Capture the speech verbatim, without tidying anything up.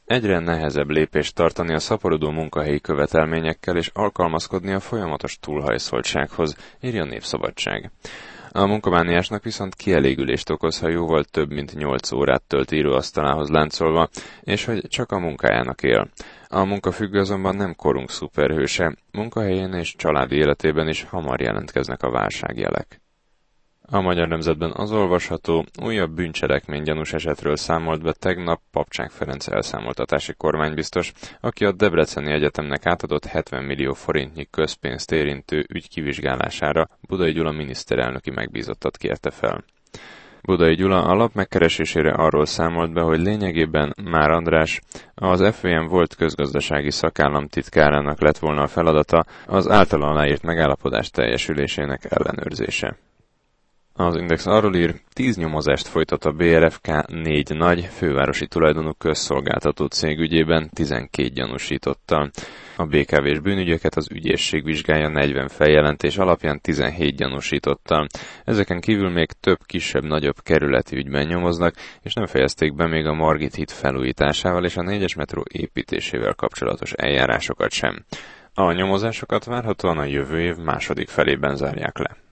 Egyre nehezebb lépést tartani a szaporodó munkahelyi követelményekkel és alkalmazkodni a folyamatos túlhajszoltsághoz, írja a Népszabadság. A munkamániásnak viszont kielégülést okoz, ha jóval több mint nyolc órát tölt íróasztalához láncolva, és hogy csak a munkájának él. A munkafüggő azonban nem korunk szuperhőse, munkahelyén és családi életében is hamar jelentkeznek a válságjelek. A Magyar Nemzetben az olvasható, újabb bűncselekmény gyanús esetről számolt be tegnap Papcsák Ferenc elszámoltatási kormánybiztos, aki a Debreceni Egyetemnek átadott hetven millió forintnyi közpénzt érintő ügy kivizsgálására Budai Gyula miniszterelnöki megbízottat kérte fel. Budai Gyula a lap megkeresésére arról számolt be, hogy lényegében Már András, az ef vé em volt közgazdasági szakállamtitkárának lett volna a feladata az általa aláírt megállapodás teljesülésének ellenőrzése. Az Index arról ír, tíz nyomozást folytat a bé er ef ká négy nagy, fővárosi tulajdonú közszolgáltató cég ügyében tizenkét gyanúsítottal. A bé ká vés bűnügyeket az ügyészség vizsgálja negyven feljelentés alapján tizenhét gyanúsítottal. Ezeken kívül még több kisebb-nagyobb kerületi ügyben nyomoznak, és nem fejezték be még a Margit híd felújításával és a négyes metró építésével kapcsolatos eljárásokat sem. A nyomozásokat várhatóan a jövő év második felében zárják le.